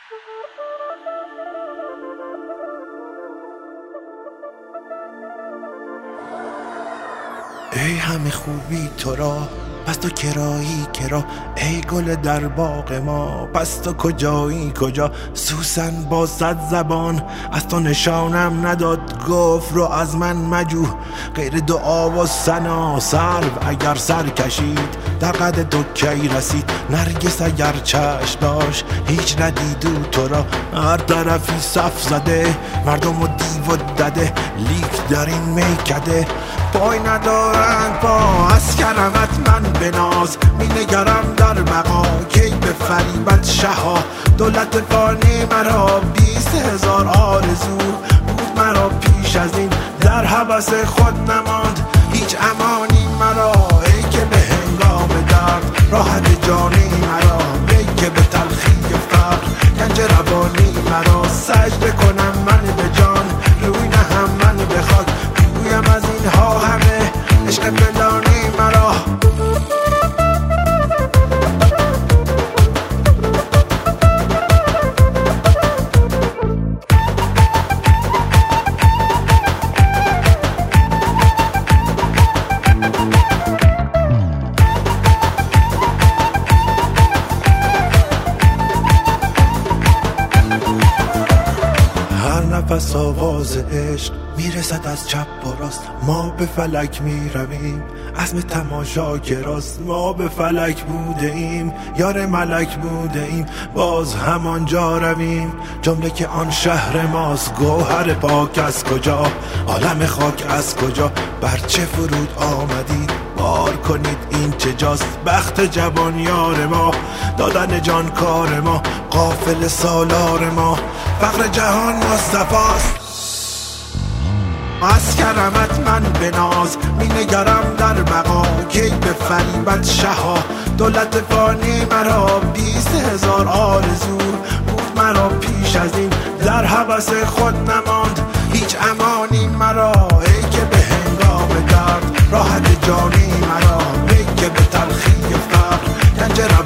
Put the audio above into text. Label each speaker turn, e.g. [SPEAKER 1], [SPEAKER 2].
[SPEAKER 1] ای همه خوبی تو را پس تو کرایی کرا، ای گل در باغ ما پس تو کجایی کجا. سوسن با 100 زبان از تو نشانم نداد، گفت رو از من مجو غیر دعا و ثنا. سرو اگر سر کشید در قد تو کی رسید، نرگس اگر چشم داشت هیچ ندیدو تو را. هر طرفی صف زده مردم و دیو و دده، لیک در این میکده پای ندارند پا. از کرمت من بناز می نگرم در بقا، کی به فریبت شها. دولت فانی مرا 20,000 آرزو بود مرا پیش از این، در هوس خود نماند هیچ امانی مرا. ای که به هنگام درد راحت جانی مرا، ای که به تلخی فقر گنج روانی مرا. سجده کنم من به جان روی نهم من به خاک، بگویم از اینها همه عشق فلانی مرا. نفس آواز عشق میرسد از چپ و راست، ما به فلک میرویم عزم تماشا کراست. ما به فلک بوده ایم یار ملک بوده ایم، باز همانجا رویم جمله که آن شهر ماست. گوهر پاک از کجا عالم خاک از کجا، بر چه فرود آمدید بار کنید این چه جاست. بخت جوان یار ما دادن جان کار ما، قافل سالار ما فقر جهان مصطفاست. از کرمت من بناز می نگرم در بقا، کی به فریبت شها. دولت فانی مرا 20,000 آرزو بود مرا پیش از این، در هوس خود نماند هیچ امانی مرا. ای که به هنگام درد راحت جانی مرا، ای که به تلخی فقر گنج